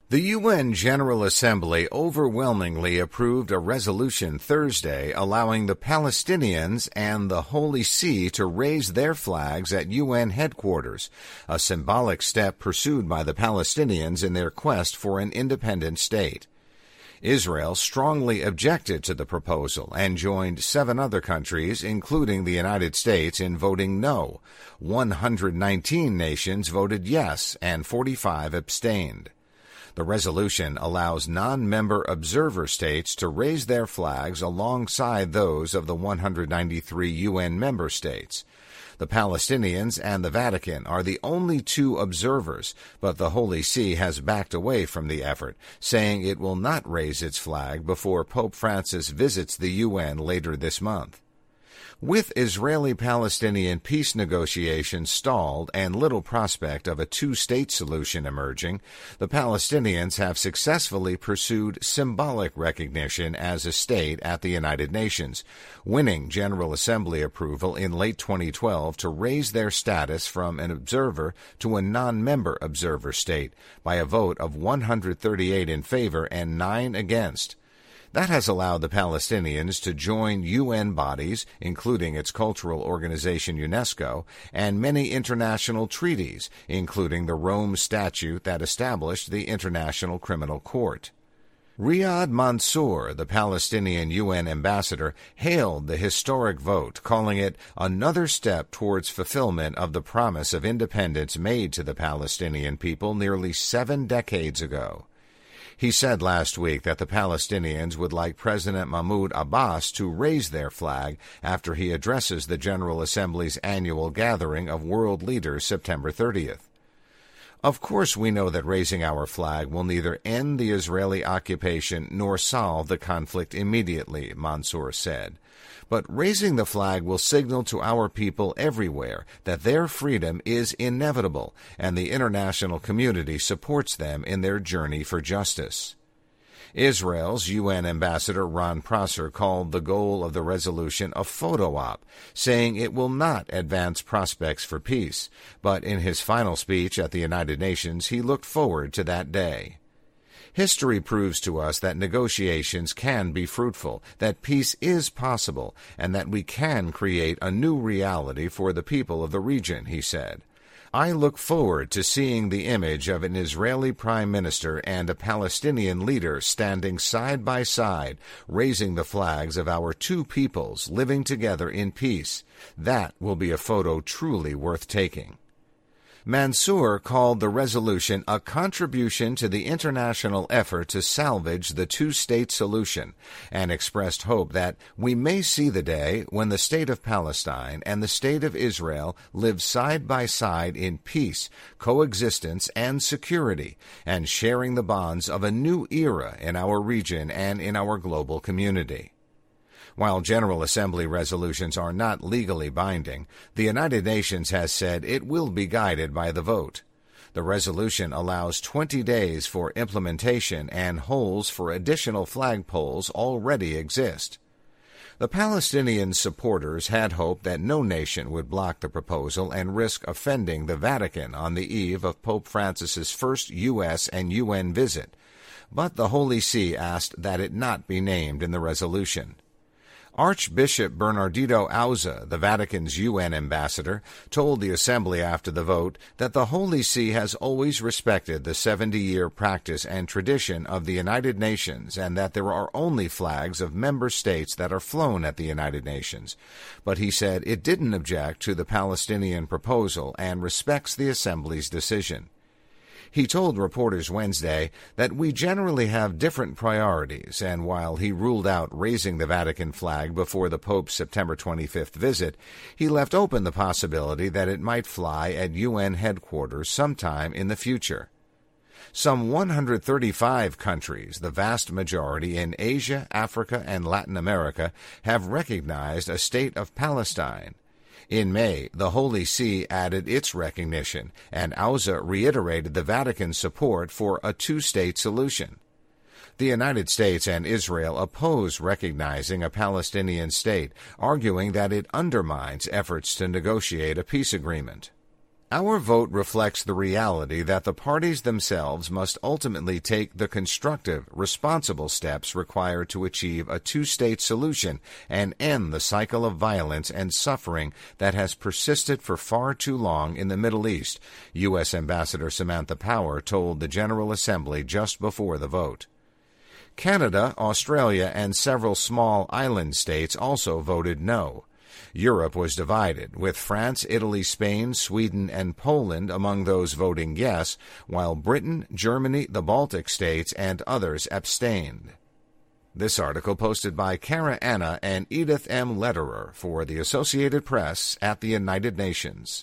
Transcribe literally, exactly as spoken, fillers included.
The U N General Assembly overwhelmingly approved a resolution Thursday allowing the Palestinians and the Holy See to raise their flags at U N headquarters, a symbolic step pursued by the Palestinians in their quest for an independent state. Israel strongly objected to the proposal and joined seven other countries, including the United States, in voting no. one hundred nineteen nations voted yes, and forty-five abstained. The resolution allows non-member observer states to raise their flags alongside those of the one hundred ninety-three U N member states. The Palestinians and the Vatican are the only two observers, but the Holy See has backed away from the effort, saying it will not raise its flag before Pope Francis visits the U N later this month. With Israeli-Palestinian peace negotiations stalled and little prospect of a two-state solution emerging, the Palestinians have successfully pursued symbolic recognition as a state at the United Nations, winning General Assembly approval in late twenty twelve to raise their status from an observer to a non-member observer state by a vote of one hundred thirty-eight in favor and nine against. That has allowed the Palestinians to join U N bodies, including its cultural organization UNESCO, and many international treaties, including the Rome Statute that established the International Criminal Court. Riyad Mansour, the Palestinian U N ambassador, hailed the historic vote, calling it another step towards fulfillment of the promise of independence made to the Palestinian people nearly seven decades ago. He said last week that the Palestinians would like President Mahmoud Abbas to raise their flag after he addresses the General Assembly's annual gathering of world leaders September thirtieth. Of course we know that raising our flag will neither end the Israeli occupation nor solve the conflict immediately, Mansour said. But raising the flag will signal to our people everywhere that their freedom is inevitable and the international community supports them in their journey for justice. Israel's U N ambassador Ron Prosser called the goal of the resolution a photo op, saying it will not advance prospects for peace, but in his final speech at the United Nations he looked forward to that day. History proves to us that negotiations can be fruitful, that peace is possible, and that we can create a new reality for the people of the region, he said. I look forward to seeing the image of an Israeli prime minister and a Palestinian leader standing side by side, raising the flags of our two peoples living together in peace. That will be a photo truly worth taking. Mansour called the resolution a contribution to the international effort to salvage the two-state solution and expressed hope that we may see the day when the State of Palestine and the State of Israel live side by side in peace, coexistence, and security, and sharing the bonds of a new era in our region and in our global community. While General Assembly resolutions are not legally binding, the United Nations has said it will be guided by the vote. The resolution allows twenty days for implementation and holes for additional flagpoles already exist. The Palestinian supporters had hoped that no nation would block the proposal and risk offending the Vatican on the eve of Pope Francis's first U S and U N visit, but the Holy See asked that it not be named in the resolution. Archbishop Bernardino Auza, the Vatican's U N ambassador, told the Assembly after the vote that the Holy See has always respected the seventy-year practice and tradition of the United Nations and that there are only flags of member states that are flown at the United Nations. But he said it didn't object to the Palestinian proposal and respects the Assembly's decision. He told reporters Wednesday that we generally have different priorities, and while he ruled out raising the Vatican flag before the Pope's September twenty-fifth visit, he left open the possibility that it might fly at U N headquarters sometime in the future. Some one hundred thirty-five countries, the vast majority in Asia, Africa, and Latin America, have recognized a state of Palestine. In May, the Holy See added its recognition, and Auza reiterated the Vatican's support for a two-state solution. The United States and Israel oppose recognizing a Palestinian state, arguing that it undermines efforts to negotiate a peace agreement. Our vote reflects the reality that the parties themselves must ultimately take the constructive, responsible steps required to achieve a two-state solution and end the cycle of violence and suffering that has persisted for far too long in the Middle East, U S Ambassador Samantha Power told the General Assembly just before the vote. Canada, Australia, and several small island states also voted no. Europe was divided, with France, Italy, Spain, Sweden, and Poland among those voting yes, while Britain, Germany, the Baltic states, and others abstained. This article posted by Kara Anna and Edith M. Lederer for the Associated Press at the United Nations.